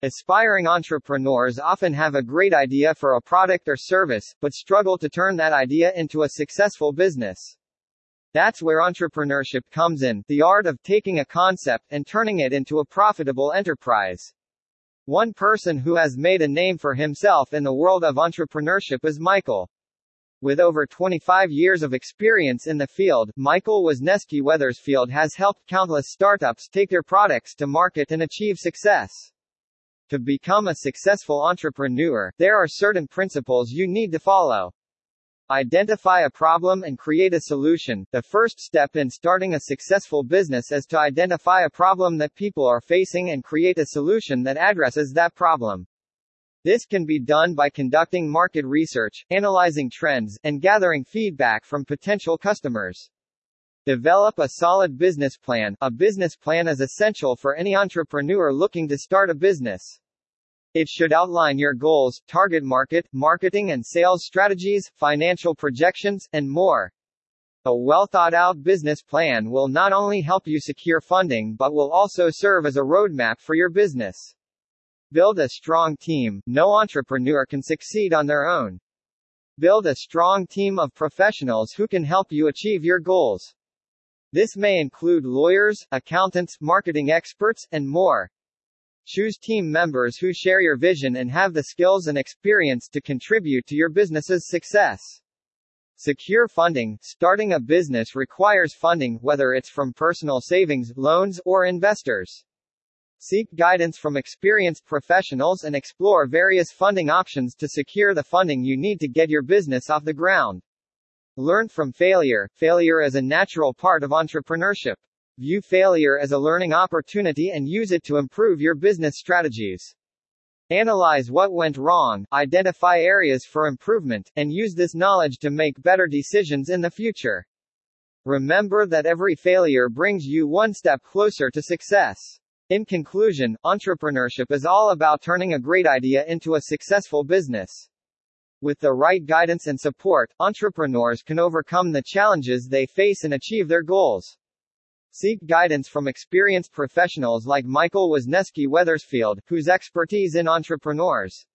Aspiring entrepreneurs often have a great idea for a product or service, but struggle to turn that idea into a successful business. That's where entrepreneurship comes in, the art of taking a concept and turning it into a profitable enterprise. One person who has made a name for himself in the world of entrepreneurship is Michael. With over 25 years of experience in the field, Michael Wisniewski Wethersfield has helped countless startups take their products to market and achieve success. To become a successful entrepreneur, there are certain principles you need to follow. Identify a problem and create a solution. The first step in starting a successful business is to identify a problem that people are facing and create a solution that addresses that problem. This can be done by conducting market research, analyzing trends, and gathering feedback from potential customers. Develop a solid business plan. A business plan is essential for any entrepreneur looking to start a business. It should outline your goals, target market, marketing and sales strategies, financial projections, and more. A well-thought-out business plan will not only help you secure funding but will also serve as a roadmap for your business. Build a strong team. No entrepreneur can succeed on their own. Build a strong team of professionals who can help you achieve your goals. This may include lawyers, accountants, marketing experts, and more. Choose team members who share your vision and have the skills and experience to contribute to your business's success. Secure funding. Starting a business requires funding, whether it's from personal savings, loans, or investors. Seek guidance from experienced professionals and explore various funding options to secure the funding you need to get your business off the ground. Learn from failure. Failure is a natural part of entrepreneurship. View failure as a learning opportunity and use it to improve your business strategies. Analyze what went wrong, identify areas for improvement, and use this knowledge to make better decisions in the future. Remember that every failure brings you one step closer to success. In conclusion, entrepreneurship is all about turning a great idea into a successful business. With the right guidance and support, entrepreneurs can overcome the challenges they face and achieve their goals. Seek guidance from experienced professionals like Michael Wisniewski Wethersfield, whose expertise in entrepreneurs